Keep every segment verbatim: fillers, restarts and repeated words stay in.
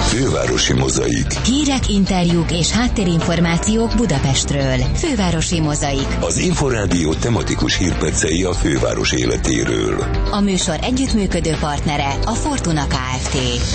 Fővárosi Mozaik. Hírek, interjúk és háttérinformációk Budapestről. Fővárosi Mozaik. Az Inforádió tematikus hírpercei a főváros életéről. A műsor együttműködő partnere a Fortuna Kft.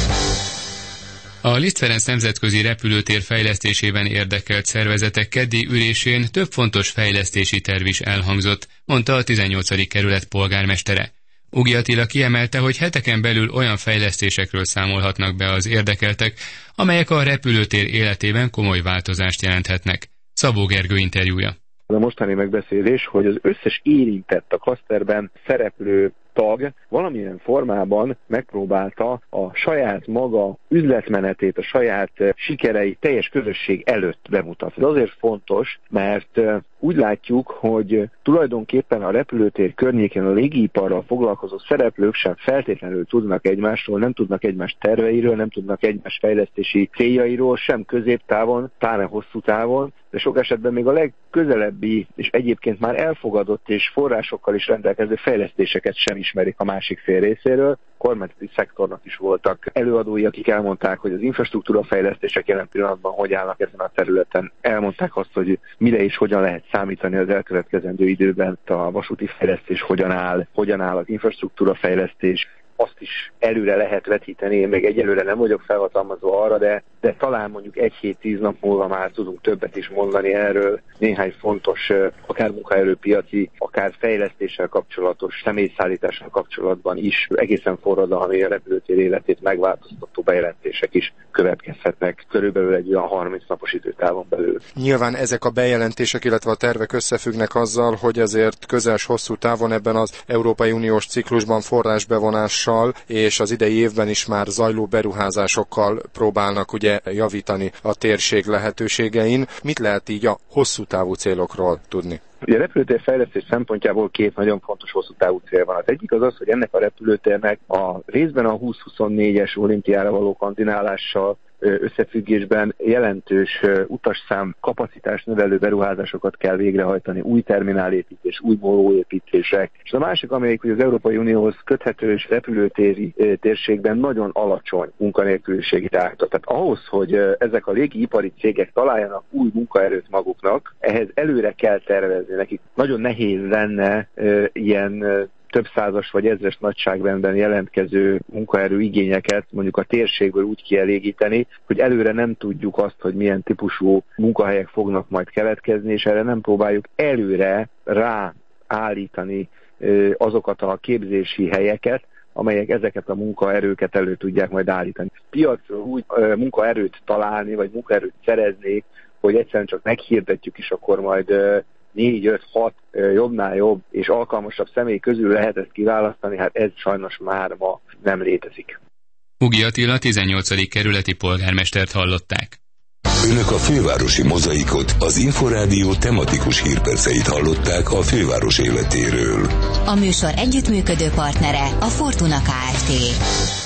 A Liszt Ferenc nemzetközi repülőtér fejlesztésében érdekelt szervezetek keddi ülésén több fontos fejlesztési terv is elhangzott, mondta a tizennyolcadik kerület polgármestere. Ugi Attila kiemelte, hogy heteken belül olyan fejlesztésekről számolhatnak be az érdekeltek, amelyek a repülőtér életében komoly változást jelenthetnek. Szabó Gergő interjúja. A mostani megbeszélés, hogy az összes érintett a klaszterben szereplő tag valamilyen formában megpróbálta a saját maga üzletmenetét, a saját sikerei teljes közösség előtt bemutatni. Ez azért fontos, mert úgy látjuk, hogy tulajdonképpen a repülőtér környékén a légiiparral foglalkozó szereplők sem feltétlenül tudnak egymásról, nem tudnak egymás terveiről, nem tudnak egymás fejlesztési céljairól, sem középtávon, pláne hosszú távon, de sok esetben még a legközelebbi és egyébként már elfogadott és forrásokkal is rendelkező fejlesztéseket sem ismerik a másik fél részéről. A kormányzati szektornak is voltak előadói, akik elmondták, hogy az infrastruktúra fejlesztések jelen pillanatban hogy állnak ezen a területen. Elmondták azt, hogy mire és hogyan lehet számítani az elkövetkezendő időben, a vasúti fejlesztés hogyan áll, hogyan áll az infrastruktúra fejlesztés. Azt is előre lehet vetíteni, én még egyelőre nem vagyok felhatalmazva arra, de, de talán mondjuk egy hét tíz nap múlva már tudunk többet is mondani erről. Néhány fontos, akár munkaerőpiaci, akár fejlesztéssel kapcsolatos, személyszállítással kapcsolatban is egészen forradalmi a repülőtér életét megváltoztató bejelentések is következhetnek körülbelül egy olyan harminc napos időtávon belül. Nyilván ezek a bejelentések, illetve a tervek összefüggnek azzal, hogy azért közels hosszú távon ebben az Európai Uniós ciklusban forrásbevonás és az idei évben is már zajló beruházásokkal próbálnak ugye javítani a térség lehetőségein. Mit lehet így a hosszú távú célokról tudni? Ugye a repülőtér fejlesztés szempontjából két nagyon fontos hosszú távú cél van. Az egyik az az, hogy ennek a repülőtérnek a részben a húsz huszonnégyes olimpiára való kandidálással összefüggésben jelentős utasszám kapacitás növelő beruházásokat kell végrehajtani, új terminálépítés, új mólóépítések. És a másik, amelyik hogy az Európai Unióhoz köthető és repülőtéri térségben nagyon alacsony munkanélküliségi ráta. Tehát ahhoz, hogy ezek a légiipari cégek találjanak új munkaerőt maguknak, ehhez előre kell tervezni nekik. Nagyon nehéz lenne e, ilyen több százas vagy ezres nagyságrendben jelentkező munkaerő igényeket mondjuk a térségből úgy kielégíteni, hogy előre nem tudjuk azt, hogy milyen típusú munkahelyek fognak majd keletkezni, és erre nem próbáljuk előre ráállítani azokat a képzési helyeket, amelyek ezeket a munkaerőket elő tudják majd állítani. Piacról úgy munkaerőt találni, vagy munkaerőt szerezni, hogy egyszerűen csak meghirdetjük, és akkor majd négy, öt, hat jobbnál jobb és alkalmasabb személy közül lehet ezt kiválasztani, hát ez sajnos már ma nem létezik. Ugi Attila tizennyolcadik kerületi polgármestert hallották. Önök a Fővárosi Mozaikot, az Inforádió tematikus hírperceit hallották a főváros életéről. A műsor együttműködő partnere a Fortuna Kft.